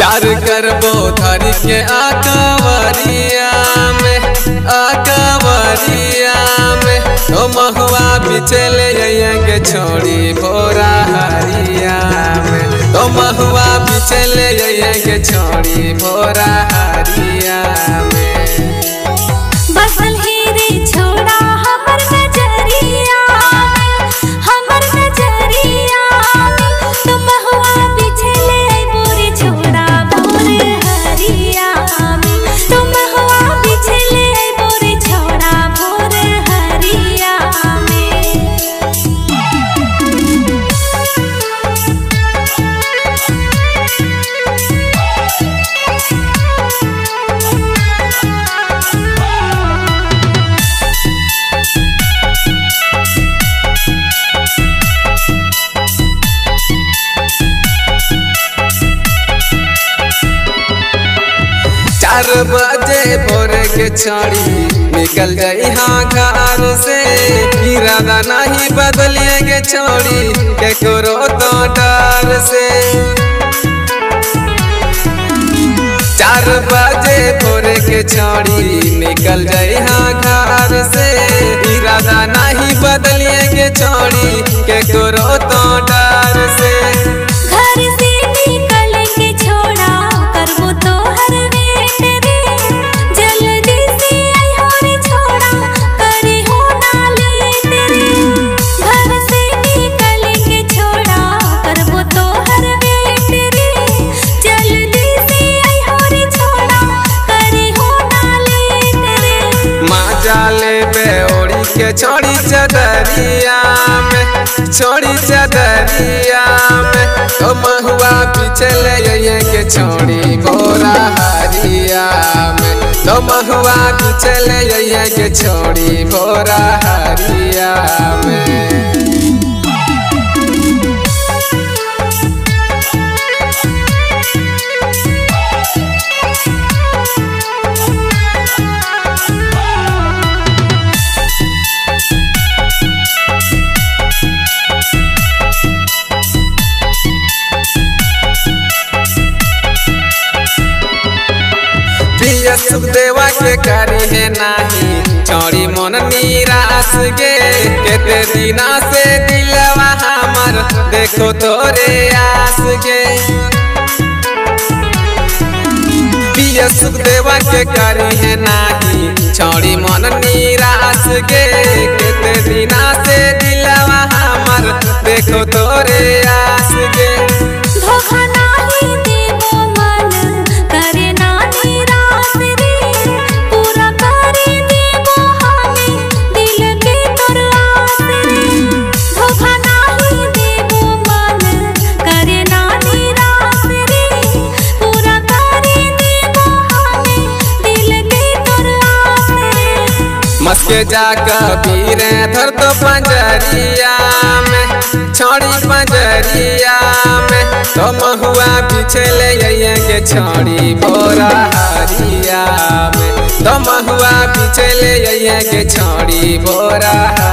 प्यार करबो धरी के आकवरिया में तो महुआ बिचले के छोड़ी भोरा हरिया में तो महुआ बिचले के छोड़ी भोरा हरिया में बसल हीरे छोड़ा हमर नजरिया तो महुआ बिछले बोरे छोड़ा बोरे हरिया तो महुआ बिछले बोरे छोड़ा बोरे हरिया चार बजे भोर के छड़ी निकल जाई हाँ घर से इरादा नहीं बदलिएगे छोड़ी के करो तो डर से 4 बजे भोर के छड़ी निकल जाई हाँ घर से इरादा नहीं बदलिएगे छोड़ी के करो तो डर से घर से निकल के छोड़ा करबो तो हर वेट रे जल्दी से आई हो रे छोड़ा करे हो ना लेट रे घर से निकल के छोड़ा करबो तो हर वेट रे जल्दी से आई हो रे छोड़ा करे हो ना लेट रे माँ जाले बेओड़ी के छोड़ी चदरिया में तो महुआ पिछले के छोड़ी भोरा हरिया में तो महुआ पिछले के छोड़ी भोरा हरिया में सुखदेवा के करी है नाही छोड़ी मन निराश गे केते दिना से दिलवा हमर देखो तोरे आस गे पिया सुखदेवा के करी है नाही छोड़ी मन निराश गे केते दिना से दिलवा हमर देखो तोरे आस गे धोखा नहीं देबो मन करे ना निराश रे पूरा करे देबो हमें दिल के तोर आस रे धोखा नहीं देबो मन करे ना निराश रे पूरा करे देबो हमें दिल के तोर आस रे मस्के जा कबीर धर तो पंजरिया में छोड़ी पंजरिया में तो महुआ पिछले के छोड़ी भोरा हरिया में तो महुआ पिछले के छोड़ी भोरा